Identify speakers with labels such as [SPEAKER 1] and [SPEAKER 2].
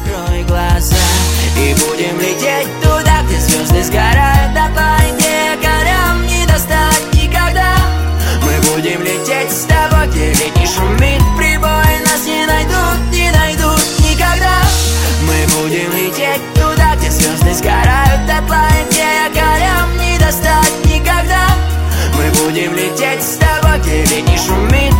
[SPEAKER 1] Закрой глаза и будем лететь туда, где звезды сгорают дотла, и где якорям не достать никогда. Мы будем лететь с тобой, где ведь не шумит прибой, нас не найдут никогда. Мы будем лететь туда, где звезды сгорают дотла, и где якорям не достать никогда. Мы будем лететь с тобой, где ведь не шумит